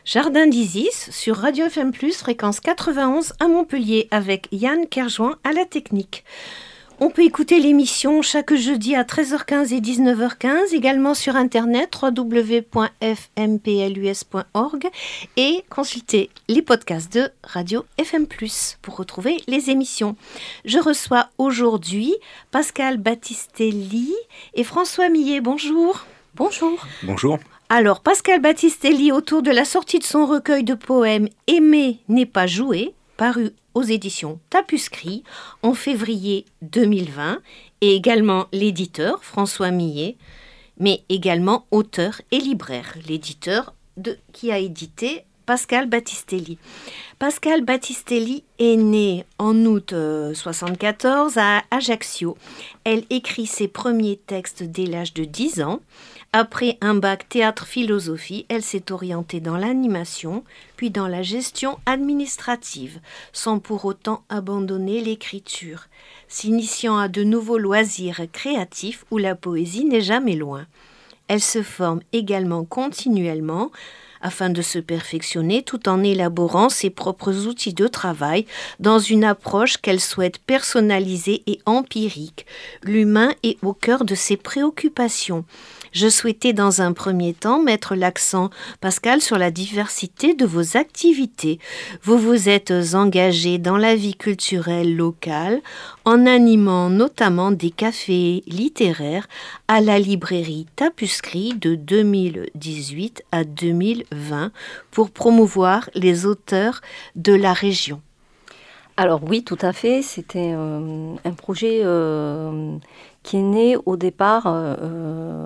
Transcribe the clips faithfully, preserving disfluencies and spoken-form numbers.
Jardin d'Isis sur Radio F M plus, fréquence quatre-vingt-onze à Montpellier avec Yann Kerjoin à la technique. On peut écouter l'émission chaque jeudi à treize heures quinze et dix-neuf heures quinze, également sur internet w w w point f m p l u s point org et consulter les podcasts de Radio F M plus pour retrouver les émissions. Je reçois aujourd'hui Pascal Battistelli et François Millet. Bonjour. Bonjour. Bonjour. Alors, Pascal Battistelli, autour de la sortie de son recueil de poèmes « Aimer n'est pas jouer », paru aux éditions Tapuscrit en février deux mille vingt, et également l'éditeur François Millet, mais également auteur et libraire, l'éditeur de, qui a édité Pascal Battistelli. Pascal Battistelli est née en août euh, soixante-quatorze à Ajaccio. Elle écrit ses premiers textes dès l'âge de dix ans. Après un bac théâtre-philosophie, elle s'est orientée dans l'animation, puis dans la gestion administrative, sans pour autant abandonner l'écriture, s'initiant à de nouveaux loisirs créatifs où la poésie n'est jamais loin. Elle se forme également continuellement afin de se perfectionner tout en élaborant ses propres outils de travail dans une approche qu'elle souhaite personnalisée et empirique. L'humain est au cœur de ses préoccupations. Je souhaitais dans un premier temps mettre l'accent, Pascal, sur la diversité de vos activités. Vous vous êtes engagé dans la vie culturelle locale en animant notamment des cafés littéraires à la librairie Tapuscrit de deux mille dix-huit à deux mille vingt pour promouvoir les auteurs de la région. Alors oui, tout à fait. C'était euh, un projet euh, qui est né au départ euh,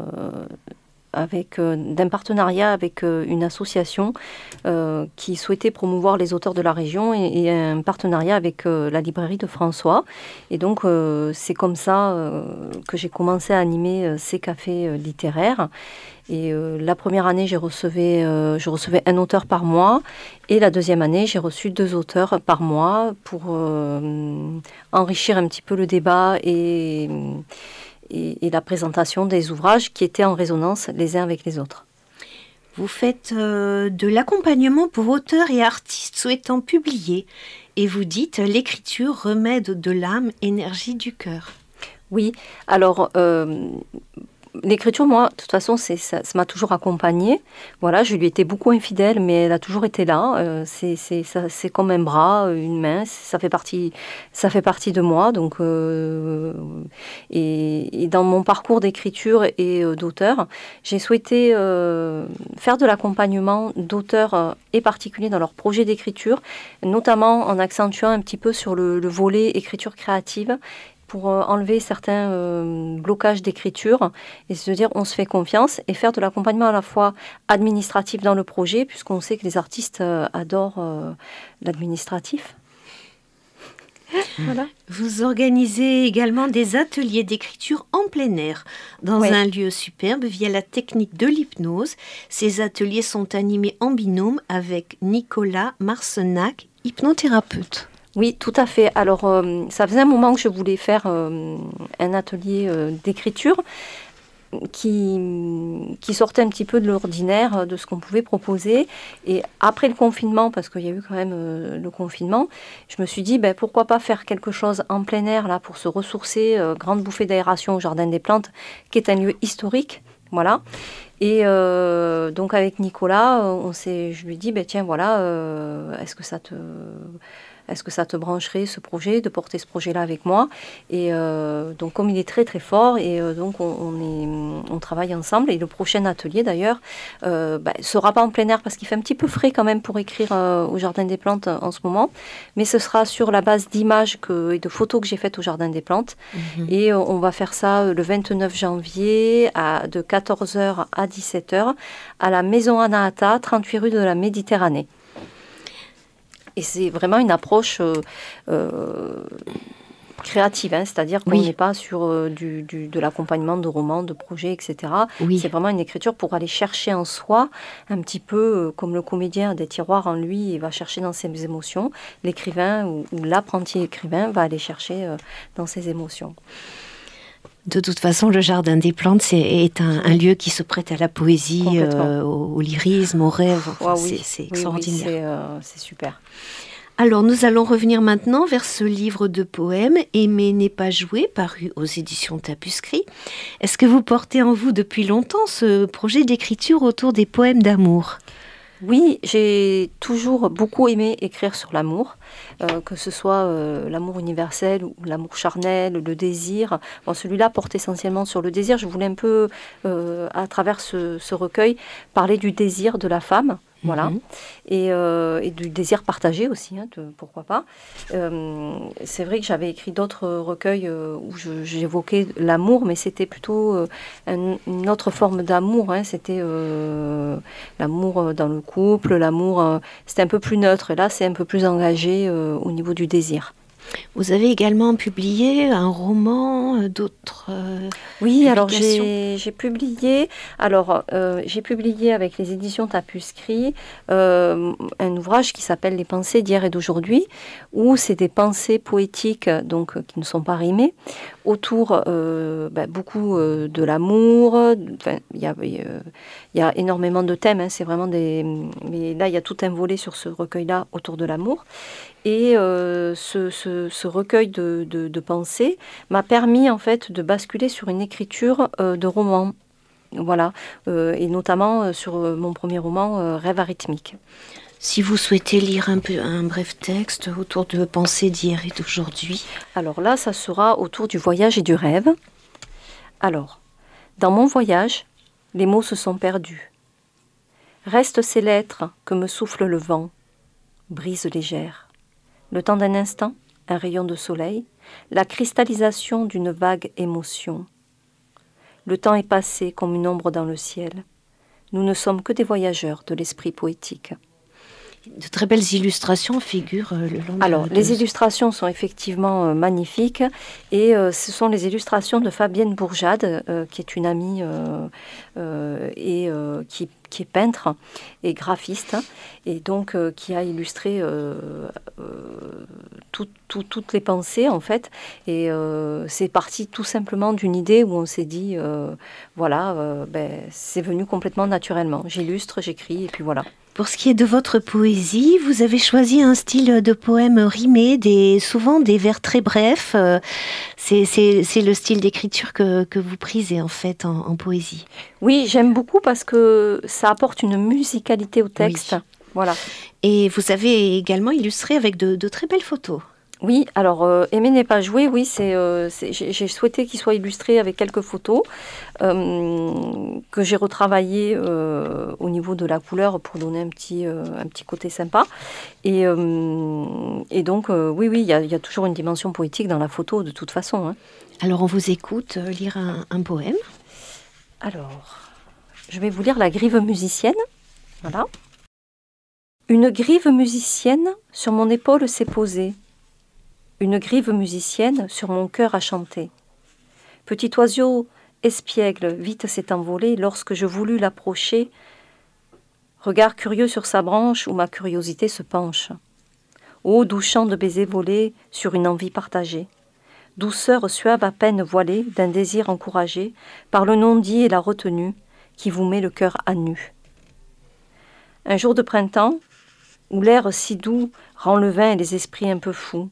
avec, euh, d'un partenariat avec euh, une association euh, qui souhaitait promouvoir les auteurs de la région et, et un partenariat avec euh, la librairie de François. Et donc, euh, c'est comme ça euh, que j'ai commencé à animer euh, ces cafés euh, littéraires. Et euh, la première année, j'ai recevais, euh, je recevais un auteur par mois. Et la deuxième année, j'ai reçu deux auteurs par mois pour euh, enrichir un petit peu le débat et, et, et la présentation des ouvrages qui étaient en résonance les uns avec les autres. Vous faites euh, de l'accompagnement pour auteurs et artistes souhaitant publier. Et vous dites « l'écriture, remède de l'âme, énergie du cœur ». Oui, alors... Euh, L'écriture, moi, de toute façon, c'est, ça, ça m'a toujours accompagnée. Voilà, je lui étais beaucoup infidèle, mais elle a toujours été là. Euh, c'est, c'est, ça, c'est comme un bras, une main. Ça fait partie, ça fait partie de moi. Donc, euh, et, et dans mon parcours d'écriture et euh, d'auteur, j'ai souhaité euh, faire de l'accompagnement d'auteurs et particuliers dans leurs projets d'écriture, notamment en accentuant un petit peu sur le, le volet écriture créative, pour enlever certains euh, blocages d'écriture et se dire on se fait confiance et faire de l'accompagnement à la fois administratif dans le projet, puisqu'on sait que les artistes euh, adorent euh, l'administratif. Voilà. Vous organisez également des ateliers d'écriture en plein air dans oui. un lieu superbe via la technique de l'hypnose. Ces ateliers sont animés en binôme avec Nicolas Marcenac, hypnothérapeute. Oui, tout à fait. Alors, euh, ça faisait un moment que je voulais faire euh, un atelier euh, d'écriture qui, qui sortait un petit peu de l'ordinaire, de ce qu'on pouvait proposer. Et après le confinement, parce qu'il y a eu quand même euh, le confinement, je me suis dit, ben, pourquoi pas faire quelque chose en plein air, là, pour se ressourcer, euh, grande bouffée d'aération au Jardin des Plantes, qui est un lieu historique. Voilà. Et euh, donc, avec Nicolas, on s'est, je lui ai dit, ben, tiens, voilà, euh, est-ce que ça te... Est-ce que ça te brancherait, ce projet, de porter ce projet-là avec moi ? Et euh, donc, comme il est très, très fort, et euh, donc on, on, est, on travaille ensemble. Et le prochain atelier, d'ailleurs, ne euh, bah, sera pas en plein air, parce qu'il fait un petit peu frais quand même pour écrire euh, au Jardin des Plantes en ce moment. Mais ce sera sur la base d'images que, et de photos que j'ai faites au Jardin des Plantes. Mmh. Et euh, on va faire ça le vingt-neuf janvier, à, de quatorze heures à dix-sept heures, à la Maison Anahata, trente-huit rue de la Méditerranée. Et c'est vraiment une approche euh, euh, créative, hein, c'est-à-dire qu'on oui. n'est pas sur euh, du, du, de l'accompagnement de romans, de projets, et cetera. Oui. C'est vraiment une écriture pour aller chercher en soi, un petit peu euh, comme le comédien a des tiroirs en lui et va chercher dans ses émotions. L'écrivain ou, ou l'apprenti écrivain va aller chercher euh, dans ses émotions. De toute façon, le Jardin des Plantes c'est, est un, un lieu qui se prête à la poésie, euh, au, au lyrisme, au rêve. Enfin, oh, oui. c'est, c'est oui, extraordinaire. Oui, c'est, euh, c'est super. Alors, nous allons revenir maintenant vers ce livre de poèmes, Aimer n'est pas jouer, paru aux éditions Tapuscrit. Est-ce que vous portez en vous depuis longtemps ce projet d'écriture autour des poèmes d'amour ? Oui, j'ai toujours beaucoup aimé écrire sur l'amour, euh, que ce soit euh, l'amour universel ou l'amour charnel, le désir. Bon, celui-là porte essentiellement sur le désir. Je voulais un peu, euh, à travers ce, ce recueil, parler du désir de la femme. Voilà, mmh. et, euh, et du désir partagé aussi, hein, de, pourquoi pas. Euh, c'est vrai que j'avais écrit d'autres recueils euh, où je, j'évoquais l'amour, mais c'était plutôt euh, un, une autre forme d'amour. Hein, c'était euh, l'amour dans le couple, l'amour, euh, c'était un peu plus neutre. Et là, c'est un peu plus engagé euh, au niveau du désir. Vous avez également publié un roman, euh, d'autres euh, Oui, alors j'ai, j'ai publié, alors euh, j'ai publié avec les éditions Tapuscrit euh, un ouvrage qui s'appelle Les pensées d'hier et d'aujourd'hui, où c'est des pensées poétiques donc qui ne sont pas rimées autour euh, ben, beaucoup euh, de l'amour. Enfin, il y a, euh, il y a énormément de thèmes. Hein, c'est vraiment des, mais là il y a tout un volet sur ce recueil-là autour de l'amour. Et euh, ce, ce, ce recueil de, de, de pensées m'a permis en fait de basculer sur une écriture euh, de roman, voilà, euh, et notamment euh, sur mon premier roman, euh, Rêve arythmique. Si vous souhaitez lire un, peu, un bref texte autour de pensées d'hier et d'aujourd'hui. Alors là, ça sera autour du voyage et du rêve. Alors, dans mon voyage, les mots se sont perdus. Restent ces lettres que me souffle le vent, brise légère. Le temps d'un instant, un rayon de soleil, la cristallisation d'une vague émotion. Le temps est passé comme une ombre dans le ciel. Nous ne sommes que des voyageurs de l'esprit poétique. De très belles illustrations figurent le long de... Alors, de... les illustrations sont effectivement euh, magnifiques et euh, ce sont les illustrations de Fabienne Bourjade, euh, qui est une amie euh, euh, et euh, qui, qui est peintre et graphiste et donc euh, qui a illustré euh, euh, tout, tout, toutes les pensées en fait. Et euh, c'est parti tout simplement d'une idée où on s'est dit, euh, voilà, euh, ben, c'est venu complètement naturellement. J'illustre, j'écris et puis voilà. Pour ce qui est de votre poésie, vous avez choisi un style de poème rimé, des, souvent des vers très brefs. C'est, c'est, c'est le style d'écriture que, que vous prisez en fait en, en poésie. Oui, j'aime beaucoup parce que ça apporte une musicalité au texte. Oui. Voilà. Et vous avez également illustré avec de, de très belles photos. Oui, alors euh, Aimer n'est pas jouer, oui, c'est, euh, c'est, j'ai, j'ai souhaité qu'il soit illustré avec quelques photos euh, que j'ai retravaillées euh, au niveau de la couleur pour donner un petit, euh, un petit côté sympa. Et, euh, et donc, euh, oui, oui, il y a, y a toujours une dimension poétique dans la photo de toute façon. Hein. Alors, on vous écoute lire un, un poème. Alors, je vais vous lire La grive musicienne. Voilà. Une grive musicienne sur mon épaule s'est posée. Une grive musicienne sur mon cœur a chanté. Petit oiseau espiègle vite s'est envolé lorsque je voulus l'approcher. Regard curieux sur sa branche où ma curiosité se penche. Ô doux chant de baisers volés sur une envie partagée. Douceur suave à peine voilée d'un désir encouragé par le non-dit et la retenue qui vous met le cœur à nu. Un jour de printemps où l'air si doux rend le vin et les esprits un peu fous.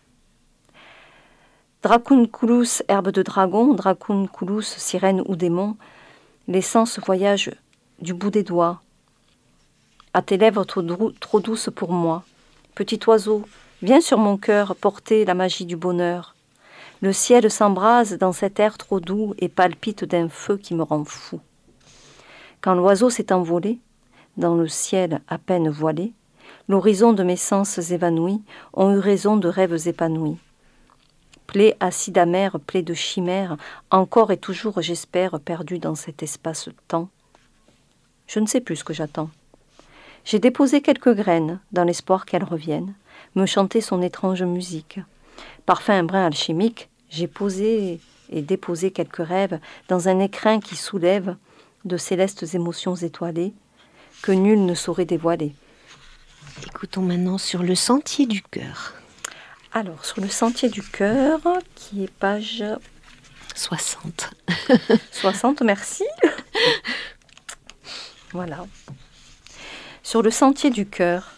Dracunculus, herbe de dragon, Dracunculus, sirène ou démon, les sens voyagent du bout des doigts. À tes lèvres trop, drou- trop douces pour moi, petit oiseau, viens sur mon cœur porter la magie du bonheur. Le ciel s'embrase dans cet air trop doux et palpite d'un feu qui me rend fou. Quand l'oiseau s'est envolé, dans le ciel à peine voilé, l'horizon de mes sens évanouis ont eu raison de rêves épanouis. Plaie acide amère, plaie de chimère, encore et toujours, j'espère, perdue dans cet espace-temps. Je ne sais plus ce que j'attends. J'ai déposé quelques graines, dans l'espoir qu'elles reviennent, me chanter son étrange musique. Parfum un brin alchimique, j'ai posé et déposé quelques rêves dans un écrin qui soulève de célestes émotions étoilées que nul ne saurait dévoiler. Écoutons maintenant Sur le sentier du cœur. Alors, sur le sentier du cœur, qui est page soixante. soixante, merci. Voilà. Sur le sentier du cœur.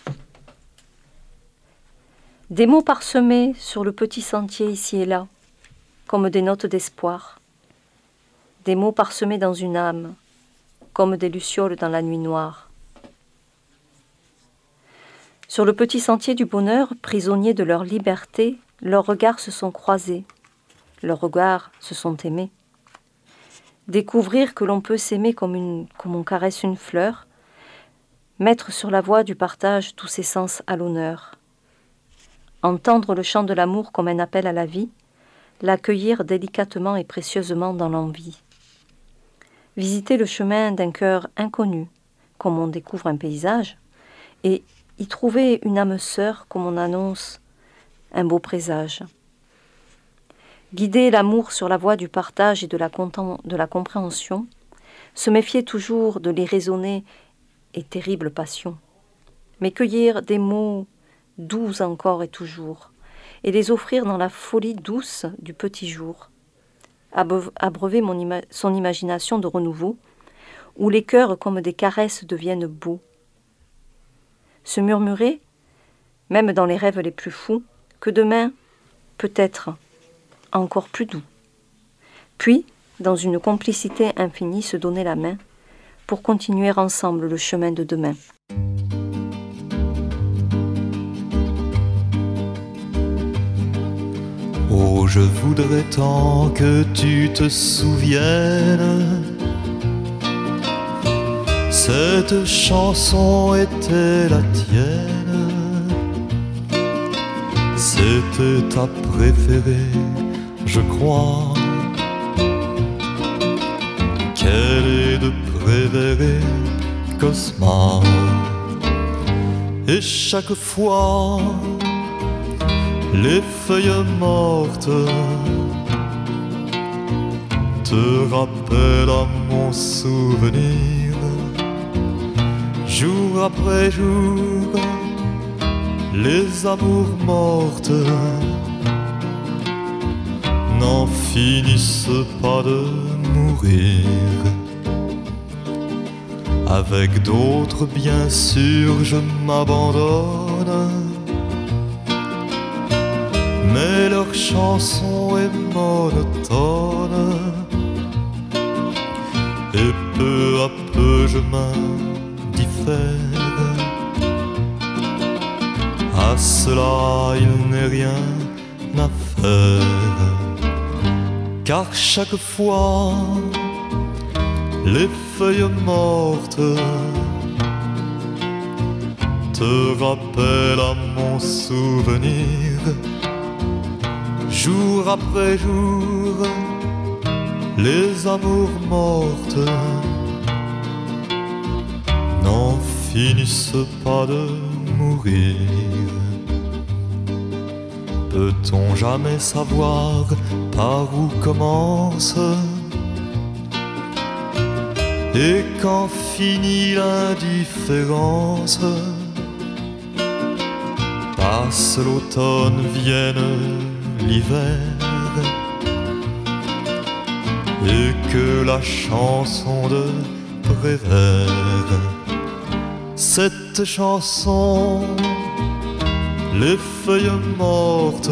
Des mots parsemés sur le petit sentier ici et là, comme des notes d'espoir. Des mots parsemés dans une âme, comme des lucioles dans la nuit noire. Sur le petit sentier du bonheur, prisonniers de leur liberté, leurs regards se sont croisés, leurs regards se sont aimés. Découvrir que l'on peut s'aimer comme, une, comme on caresse une fleur, mettre sur la voie du partage tous ses sens à l'honneur. Entendre le chant de l'amour comme un appel à la vie, l'accueillir délicatement et précieusement dans l'envie. Visiter le chemin d'un cœur inconnu, comme on découvre un paysage, et y trouver une âme sœur comme on annonce un beau présage. Guider l'amour sur la voie du partage et de la, content- de la compréhension, se méfier toujours de l'irraisonnée et terrible passion, mais cueillir des mots doux encore et toujours, et les offrir dans la folie douce du petit jour. Abreuver mon ima- son imagination de renouveau, où les cœurs comme des caresses deviennent beaux. Se murmurer, même dans les rêves les plus fous, que demain, peut-être, encore plus doux. Puis, dans une complicité infinie, se donner la main pour continuer ensemble le chemin de demain. Oh, je voudrais tant que tu te souviennes, cette chanson était la tienne, c'était ta préférée, je crois, qu'elle est de Prévéré Cosma. Et chaque fois les feuilles mortes te rappellent à mon souvenir, jour après jour, les amours mortes n'en finissent pas de mourir. Avec d'autres, bien sûr, je m'abandonne, mais leur chanson est monotone, et peu à peu je m'indiffère. À cela il n'est rien à faire, car chaque fois les feuilles mortes te rappellent à mon souvenir, jour après jour, les amours mortes n'en finissent pas de mourir. Peut-on jamais savoir par où commence et quand finit l'indifférence? Passe l'automne, vienne l'hiver, et que la chanson de Prévert, cette chanson, les feuilles mortes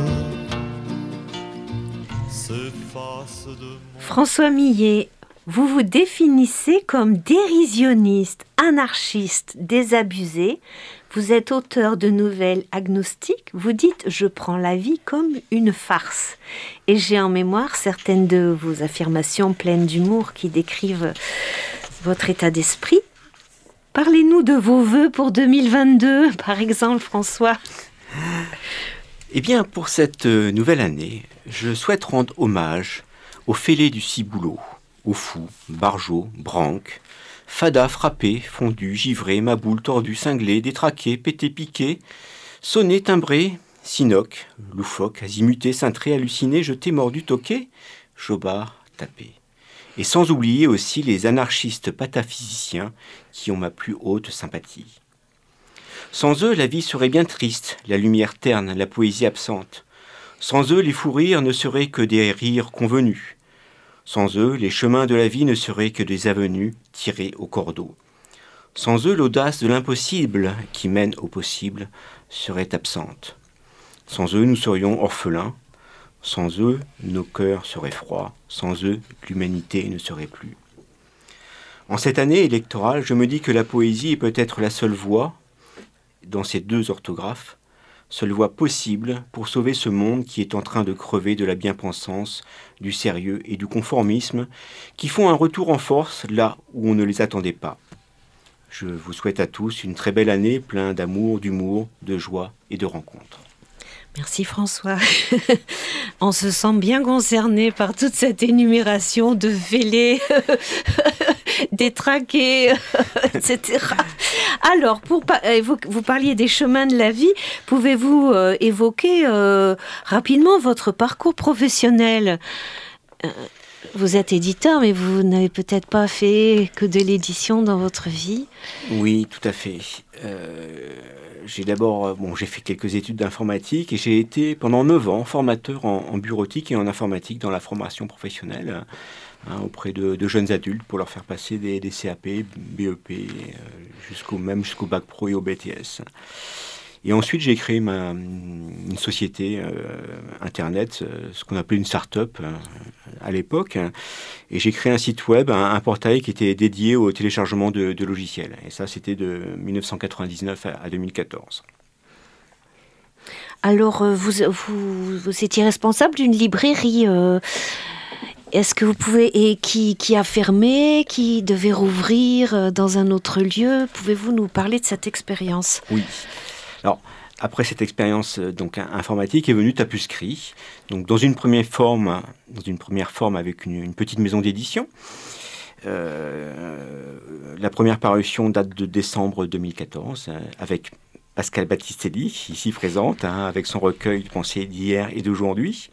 s'effacent de mon... François Millet, vous vous définissez comme dérisionniste, anarchiste, désabusé. Vous êtes auteur de nouvelles agnostiques. Vous dites « Je prends la vie comme une farce ». Et j'ai en mémoire certaines de vos affirmations pleines d'humour qui décrivent votre état d'esprit. Parlez-nous de vos vœux pour deux mille vingt-deux, par exemple, François. Eh bien, pour cette nouvelle année, je souhaite rendre hommage aux fêlés du ciboulot, aux fous, barjots, branques, fadas frappés, fondus, givrés, maboules, tordus, cinglés, détraqués, pétés, piqués, sonnés, timbrés, sinoc, loufoques, azimutés, cintrés, hallucinés, jetés, mordus, toqués, jobards, tapés. Et sans oublier aussi les anarchistes pataphysiciens qui ont ma plus haute sympathie. Sans eux, la vie serait bien triste, la lumière terne, la poésie absente. Sans eux, les fous rires ne seraient que des rires convenus. Sans eux, les chemins de la vie ne seraient que des avenues tirées au cordeau. Sans eux, l'audace de l'impossible qui mène au possible serait absente. Sans eux, nous serions orphelins. Sans eux, nos cœurs seraient froids. Sans eux, l'humanité ne serait plus. En cette année électorale, je me dis que la poésie est peut-être la seule voie, dans ces deux orthographes, seule voie possible pour sauver ce monde qui est en train de crever de la bien-pensance, du sérieux et du conformisme, qui font un retour en force là où on ne les attendait pas. Je vous souhaite à tous une très belle année, plein d'amour, d'humour, de joie et de rencontres. Merci François. On se sent bien concerné par toute cette énumération de fêlés, détraqués, et cetera. Alors, pour pa- vous parliez des chemins de la vie. Pouvez-vous euh, évoquer euh, rapidement votre parcours professionnel ? euh, Vous êtes éditeur, mais vous n'avez peut-être pas fait que de l'édition dans votre vie. Oui, tout à fait. Euh, j'ai d'abord, bon, j'ai fait quelques études d'informatique et j'ai été pendant neuf ans formateur en, en bureautique et en informatique dans la formation professionnelle hein, auprès de, de jeunes adultes pour leur faire passer des, des C A P, B E P, euh, jusqu'au même jusqu'au bac pro et au B T S. Et ensuite, j'ai créé ma, une société euh, internet, euh, ce qu'on appelait une start-up euh, à l'époque. Hein, et j'ai créé un site web, un, un portail qui était dédié au téléchargement de, de logiciels. Et ça, c'était de dix-neuf cent quatre-vingt-dix-neuf à, à deux mille quatorze. Alors, euh, vous, vous, vous étiez responsable d'une librairie. Euh, est-ce que vous pouvez... Et qui, qui a fermé, qui devait rouvrir euh, dans un autre lieu. Pouvez-vous nous parler de cette expérience ? Oui. Alors, après cette expérience euh, donc informatique est venue Tapuscrit, donc dans une première forme, dans une première forme avec une, une petite maison d'édition. Euh, la première parution date de décembre deux mille quatorze, euh, avec Pascal Battistelli, ici présente, hein, avec son recueil de pensées d'hier et d'aujourd'hui.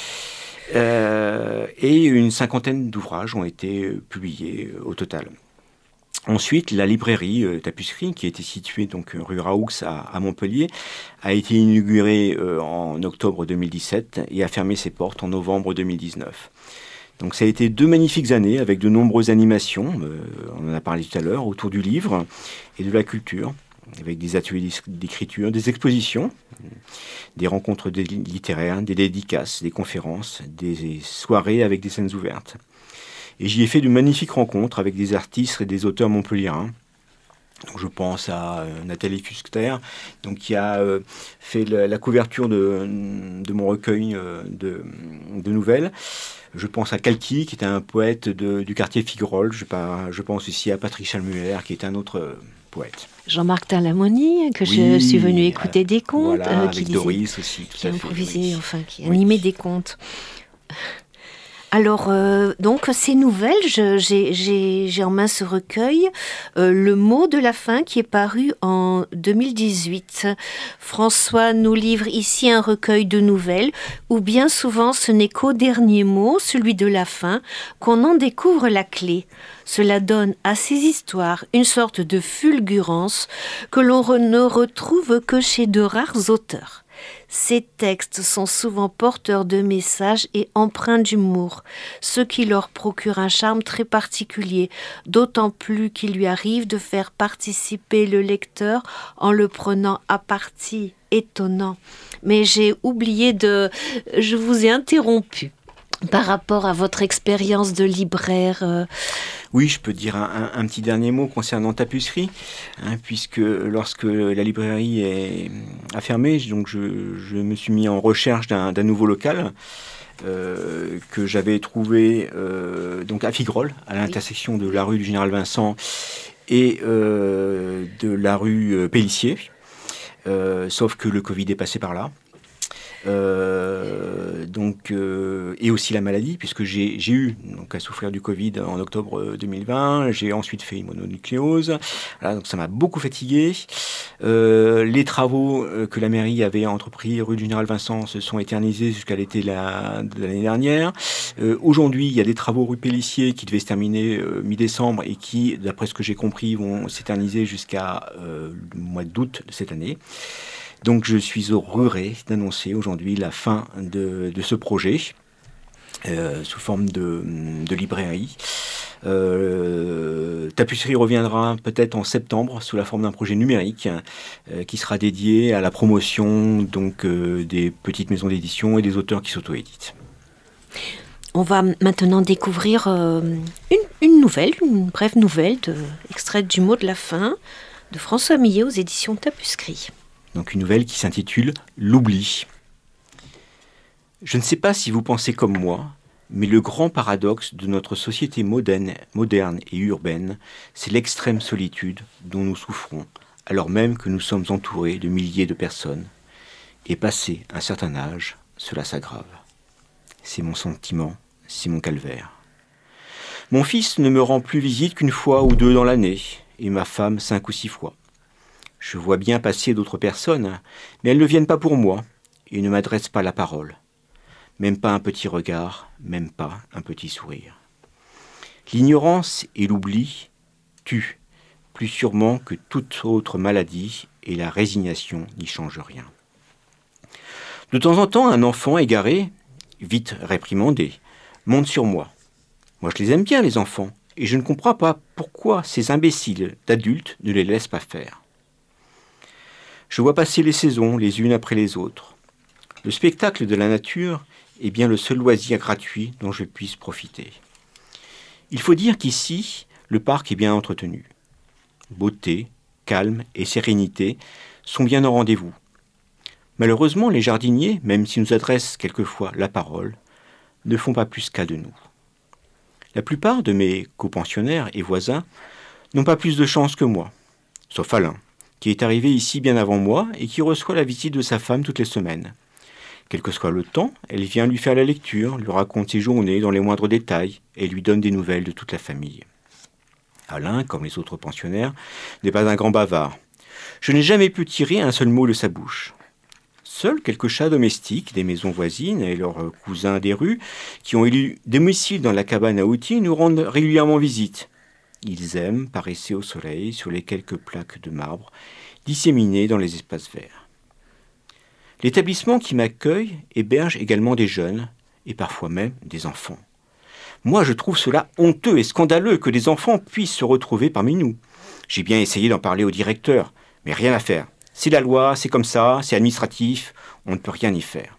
Euh, et une cinquantaine d'ouvrages ont été publiés euh, au total. Ensuite, la librairie euh, Tapuscrit, qui était située donc rue Raoux à, à Montpellier, a été inaugurée euh, en octobre deux mille dix-sept et a fermé ses portes en novembre deux mille dix-neuf. Donc ça a été deux magnifiques années avec de nombreuses animations, euh, on en a parlé tout à l'heure, autour du livre et de la culture, avec des ateliers d'écriture, des expositions, des rencontres littéraires, des dédicaces, des conférences, des soirées avec des scènes ouvertes. Et j'y ai fait de magnifiques rencontres avec des artistes et des auteurs montpelliérains. Donc je pense à euh, Nathalie Fuster, donc, qui a euh, fait la, la couverture de, de mon recueil euh, de, de nouvelles. Je pense à Kalki, qui est un poète de, du quartier Figuerolles. Je, je pense aussi à Patrick Chalmuller, qui est un autre euh, poète. Jean-Marc Talamoni, que oui, je suis venue écouter euh, des contes. Voilà, euh, avec qui Doris aussi. Tout qui à a fait, improvisé, oui. enfin, qui oui. animait des contes. Alors, euh, donc, ces nouvelles, je, j'ai, j'ai, j'ai en main ce recueil, euh, Le mot de la fin, qui est paru en deux mille dix-huit. François nous livre ici un recueil de nouvelles, où bien souvent ce n'est qu'au dernier mot, celui de la fin, qu'on en découvre la clé. Cela donne à ces histoires une sorte de fulgurance que l'on re- ne retrouve que chez de rares auteurs. Ces textes sont souvent porteurs de messages et empreints d'humour, ce qui leur procure un charme très particulier, d'autant plus qu'il lui arrive de faire participer le lecteur en le prenant à partie. Étonnant. Mais j'ai oublié de... Je vous ai interrompu. Par rapport à votre expérience de libraire euh... Oui, je peux dire un, un, un petit dernier mot concernant Tapuscrit, hein, puisque lorsque la librairie est, a fermé, donc je, je me suis mis en recherche d'un, d'un nouveau local euh, que j'avais trouvé euh, donc à Figuerolles, à l'intersection de la rue du Général Vincent et euh, de la rue Pélissier, euh, sauf que le Covid est passé par là. Euh, donc, euh, et aussi la maladie, puisque j'ai, j'ai eu donc, à souffrir du Covid en octobre deux mille vingt. J'ai ensuite fait une mononucléose. Voilà, donc ça m'a beaucoup fatigué. Euh, les travaux que la mairie avait entrepris rue du Général Vincent se sont éternisés jusqu'à l'été de, la, de l'année dernière. Euh, aujourd'hui, il y a des travaux rue Pélissier qui devaient se terminer euh, mi-décembre et qui, d'après ce que j'ai compris, vont s'éterniser jusqu'à euh, le mois d'août de cette année. Donc je suis heureux d'annoncer aujourd'hui la fin de, de ce projet. euh, sous forme de, de librairie. Euh, Tapisserie reviendra peut-être en septembre sous la forme d'un projet numérique euh, qui sera dédié à la promotion donc, euh, des petites maisons d'édition et des auteurs qui s'auto-éditent. On va maintenant découvrir euh, une, une nouvelle, une brève nouvelle de, extraite du mot de la fin de François Millet aux éditions Tapisserie. Donc une nouvelle qui s'intitule « L'oubli ». Je ne sais pas si vous pensez comme moi, mais le grand paradoxe de notre société moderne, moderne et urbaine, c'est l'extrême solitude dont nous souffrons, alors même que nous sommes entourés de milliers de personnes. Et passé un certain âge, cela s'aggrave. C'est mon sentiment, c'est mon calvaire. Mon fils ne me rend plus visite qu'une fois ou deux dans l'année, et ma femme cinq ou six fois. Je vois bien passer d'autres personnes, mais elles ne viennent pas pour moi, et ne m'adressent pas la parole. Même pas un petit regard, même pas un petit sourire. L'ignorance et l'oubli tuent, plus sûrement que toute autre maladie, et la résignation n'y change rien. De temps en temps, un enfant égaré, vite réprimandé, monte sur moi. Moi, je les aime bien, les enfants, et je ne comprends pas pourquoi ces imbéciles d'adultes ne les laissent pas faire. Je vois passer les saisons, les unes après les autres. Le spectacle de la nature est bien le seul loisir gratuit dont je puisse profiter. Il faut dire qu'ici, le parc est bien entretenu. Beauté, calme et sérénité sont bien au rendez-vous. Malheureusement, les jardiniers, même s'ils nous adressent quelquefois la parole, ne font pas plus cas de nous. La plupart de mes copensionnaires et voisins n'ont pas plus de chance que moi, sauf Alain, qui est arrivé ici bien avant moi et qui reçoit la visite de sa femme toutes les semaines. Quel que soit le temps, elle vient lui faire la lecture, lui raconte ses journées dans les moindres détails et lui donne des nouvelles de toute la famille. Alain, comme les autres pensionnaires, n'est pas un grand bavard. Je n'ai jamais pu tirer un seul mot de sa bouche. Seuls quelques chats domestiques des maisons voisines et leurs cousins des rues, qui ont élu domicile dans la cabane à outils, nous rendent régulièrement visite. Ils aiment paresser au soleil sur les quelques plaques de marbre disséminées dans les espaces verts. L'établissement qui m'accueille héberge également des jeunes, et parfois même des enfants. Moi, je trouve cela honteux et scandaleux que des enfants puissent se retrouver parmi nous. J'ai bien essayé d'en parler au directeur, mais rien à faire. C'est la loi, c'est comme ça, c'est administratif, on ne peut rien y faire.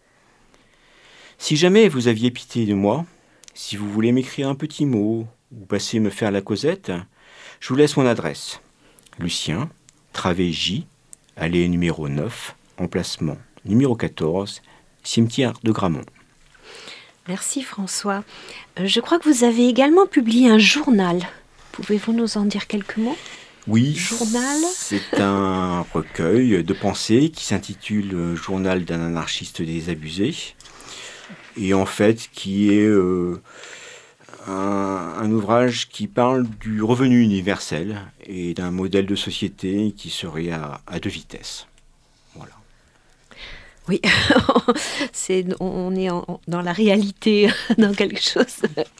Si jamais vous aviez pitié de moi, si vous voulez m'écrire un petit mot, ou passer me faire la causette, je vous laisse mon adresse. Lucien, Travée J, allée numéro neuf, emplacement numéro quatorze, cimetière de Gramont. Merci François. Euh, je crois que vous avez également publié un journal. Pouvez-vous nous en dire quelques mots ? Oui, journal. C'est un recueil de pensées qui s'intitule « Journal d'un anarchiste désabusé » et en fait qui est euh, un, un ouvrage qui parle du revenu universel et d'un modèle de société qui serait à, à deux vitesses. Voilà. Oui, c'est, on est en, dans la réalité, dans quelque chose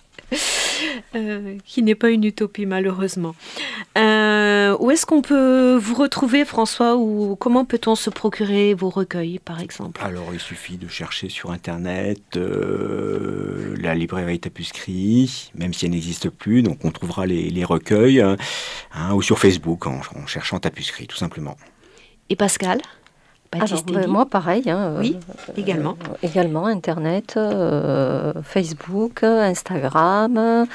euh, qui n'est pas une utopie malheureusement. Euh, où est-ce qu'on peut vous retrouver, François, ou comment peut-on se procurer vos recueils, par exemple ? Alors, il suffit de chercher sur Internet euh, la librairie Tapisserie, même si elle n'existe plus, donc on trouvera les, les recueils, hein, ou sur Facebook en, en cherchant Tapisserie, tout simplement. Et Pascal ? Alors, ben, moi, pareil. Hein, oui, euh, également. Euh, également, Internet, euh, Facebook, Instagram,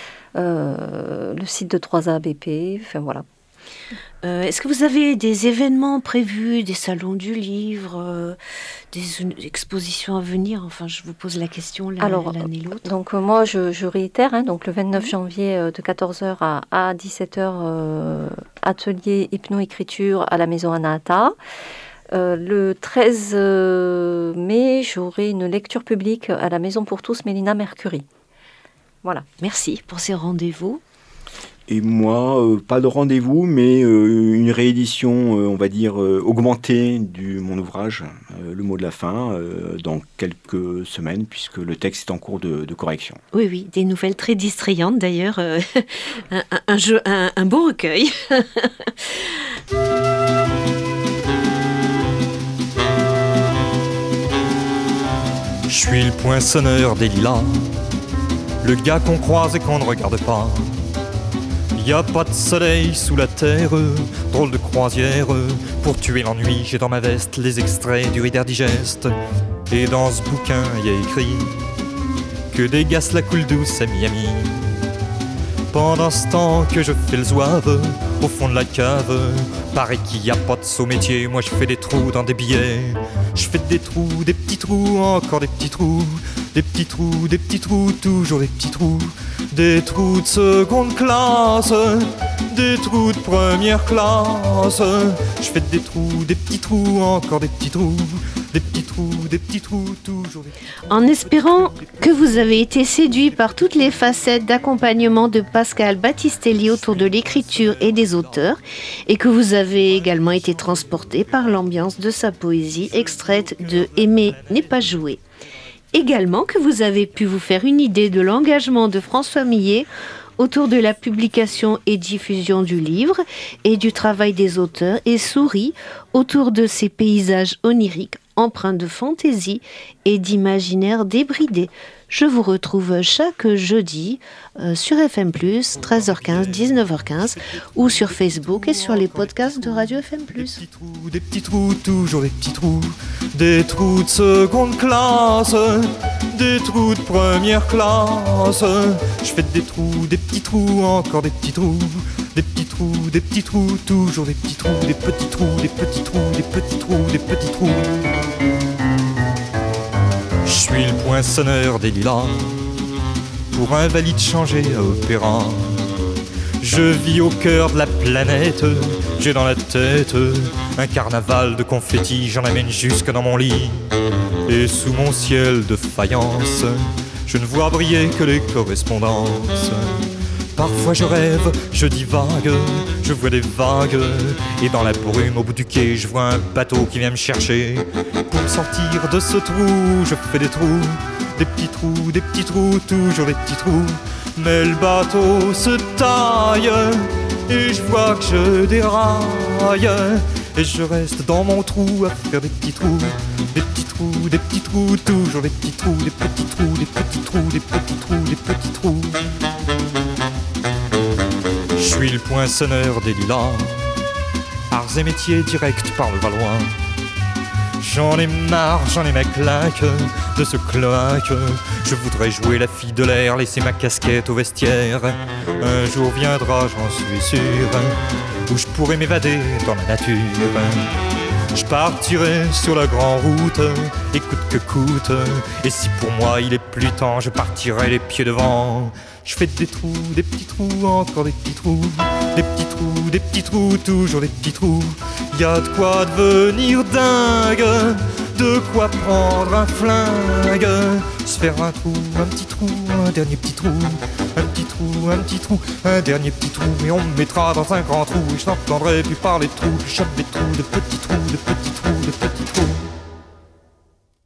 euh, le site de trois A B P, enfin voilà. Euh, est-ce que vous avez des événements prévus, des salons du livre, euh, des expositions à venir ? Enfin, je vous pose la question l'un, Alors, l'un et l'autre. Donc, euh, moi, je, je réitère, hein, donc le vingt-neuf janvier euh, de quatorze heures à, à dix-sept heures, euh, atelier hypno-écriture à la maison Anahata. Euh, le treize mai, j'aurai une lecture publique à la Maison pour tous, Mélina Mercury. Voilà. Merci pour ces rendez-vous. Et moi, euh, pas de rendez-vous, mais euh, une réédition, euh, on va dire, euh, augmentée de mon ouvrage, euh, Le mot de la fin, euh, dans quelques semaines, puisque le texte est en cours de, de correction. Oui, oui, des nouvelles très distrayantes d'ailleurs. Euh, un, un, un, jeu, un, un beau recueil. Je suis le poinçonneur des lilas, le gars qu'on croise et qu'on ne regarde pas. Y a pas de soleil sous la terre, drôle de croisière. Pour tuer l'ennui, j'ai dans ma veste les extraits du Reader Digest. Et dans ce bouquin, y a écrit que des gars la coule douce à Miami. Pendant ce temps que je fais le zouave au fond de la cave, paraît qu'il y a pas de saut métier. Moi je fais des trous dans des billets. Je fais des trous, des petits trous, encore des petits trous. Des petits trous, des petits trous, toujours des petits trous. Des trous de seconde classe, des trous de première classe. Je fais des trous, des petits trous, encore des petits trous. Des petits trous, des petits trous, toujours des petits trous. En espérant que vous avez été séduit par toutes les facettes d'accompagnement de Pascal Battistelli autour de l'écriture et des auteurs, et que vous avez également été transporté par l'ambiance de sa poésie extraite de Aimer n'est pas joué. Également que vous avez pu vous faire une idée de l'engagement de François Millet autour de la publication et diffusion du livre et du travail des auteurs, et sourit autour de ces paysages oniriques empreints de fantaisie et d'imaginaire débridé. Je vous retrouve chaque jeudi euh, sur F M plus, treize heures quinze, dix-neuf heures quinze, ou sur Facebook et sur les podcasts de Radio F M plus. Des petits trous, des petits trous, toujours des petits trous. Des trous de seconde classe, des trous de première classe. Je fais des trous, des petits trous, encore des petits trous. Des petits trous, des petits trous, toujours des petits trous. Des petits trous, des petits trous, des petits trous, des petits trous. Je suis le poinçonneur des lilas, pour invalide changé à opéra. Je vis au cœur de la planète, j'ai dans la tête un carnaval de confettis, j'en amène jusque dans mon lit. Et sous mon ciel de faïence, je ne vois briller que les correspondances. Parfois je rêve, je divague, je vois des vagues. Et dans la brume au bout du quai, je vois un bateau qui vient me chercher. Pour me sortir de ce trou, je fais des trous. Des petits trous, des petits trous, toujours des petits trous. Mais le bateau se taille et je vois que je déraille. Et je reste dans mon trou à faire des petits trous. Des petits trous, des petits trous, toujours des petits trous. Des petits trous, des petits trous, des petits trous, des petits trous. Je suis le poinçonneur des lilas, arts et métiers directs par le Valois. J'en ai marre, j'en ai ma claque de ce cloaque. Je voudrais jouer la fille de l'air, laisser ma casquette au vestiaire. Un jour viendra, j'en suis sûr, où je pourrai m'évader dans la nature. Je partirai sur la grande route, et coûte que coûte. Et si pour moi il est plus temps, je partirai les pieds devant. Je fais des trous, des petits trous, encore des petits trous. Des petits trous, des petits trous, toujours des petits trous. Y a de quoi devenir dingue, de quoi prendre un flingue. Se faire un trou, un petit trou, un dernier petit trou. Un petit trou, un petit trou, un dernier petit trou. Et on me mettra dans un grand trou, et je n'entendrai plus parler de trous. Je chope des trous, de petits trous, de petits trous, de petits trous.